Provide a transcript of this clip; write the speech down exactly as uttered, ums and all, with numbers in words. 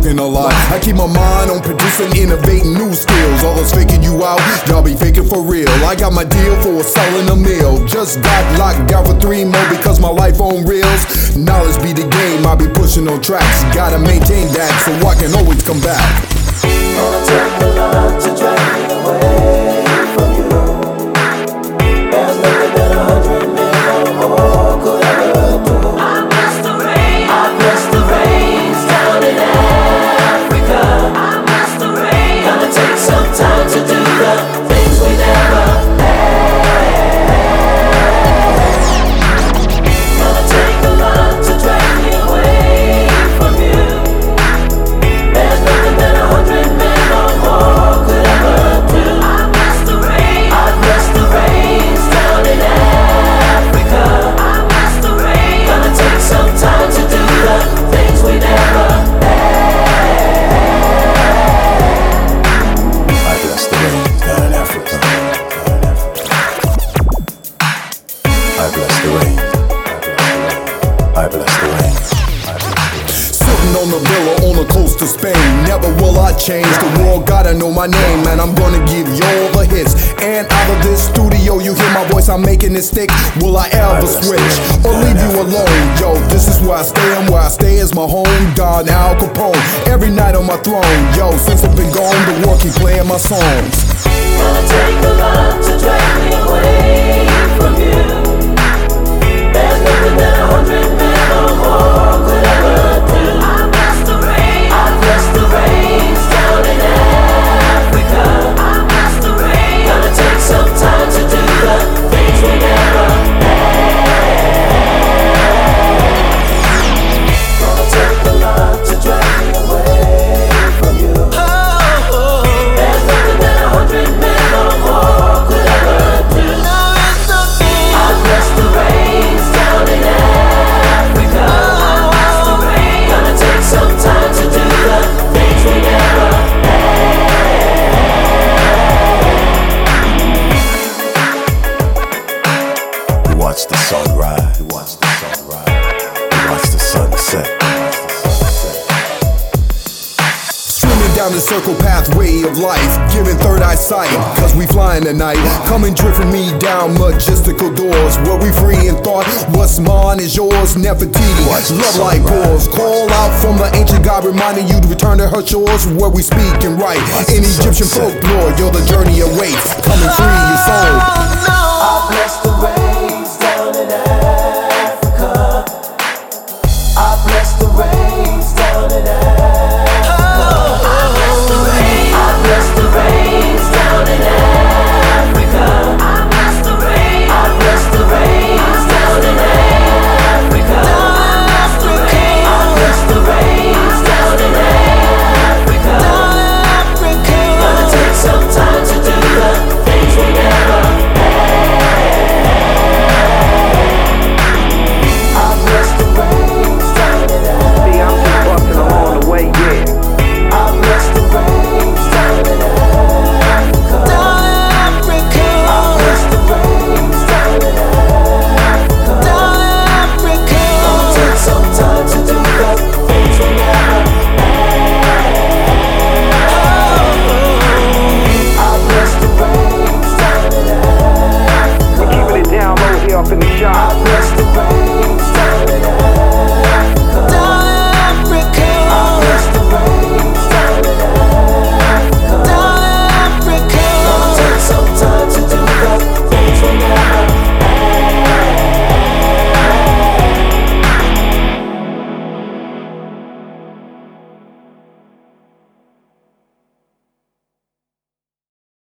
talking a lot. I keep my mind on producing, innovating new skills. All those faking you out, y'all be faking for real. I got my deal for selling a meal. Just got locked down for three more because my life on reels. Knowledge be the game, I be pushing on tracks. Gotta maintain that so I can always come back. Gonna take a lot to drag me away from you. There's nothing that a hundred men or more could ever do. I bless the rain, I bless the rains down in Africa. I bless the rain. Gonna take some time to do the things we never had. Gonna take a lot to drag me away from you. There's nothing that a hundred men or more could ever do. I bless the rain, I bless the rains down in Africa. I bless the rain. Gonna take some time to do the things we never had. I bless the rain down in Africa. I bless the rain. I bless the rain. Sitting on the villa on the coast of Spain. Never will I change. The world gotta know my name, and I'm gonna give you all the hits. And out of this studio, you hear my voice, I'm making it stick. Will I ever switch or leave you alone? Yo, this is where I stay, and where I stay is my home. Don Al Capone, every night on my throne. Yo, since I've been gone, the world keep playing my songs. Gonna take a lot to drag me away from you. There's nothing that a hundred men or more could ever do. I bless the rain, I bless the rains down in Africa. I bless the rain. Gonna take some time to do the things we never had. Gonna take a lot to drag me away from you. There's nothing that a hundred men or more could ever do. I bless the rains down in Africa. I bless the rain. Gonna take some time to do the things we never had. We watch the sun rise. We watch the sun rise. We watch the sun set. Streaming down the circle pathway of life, giving third eye sight, cause we flying tonight. Come and drift me down majestical doors, where we free in thought. What's mine is yours, Nefertiti. Love like pours, call out from the ancient God, reminding you to return to her shores, where we speak and write. In Egyptian folklore, you're the journey awaits. Come and free your soul. I bless the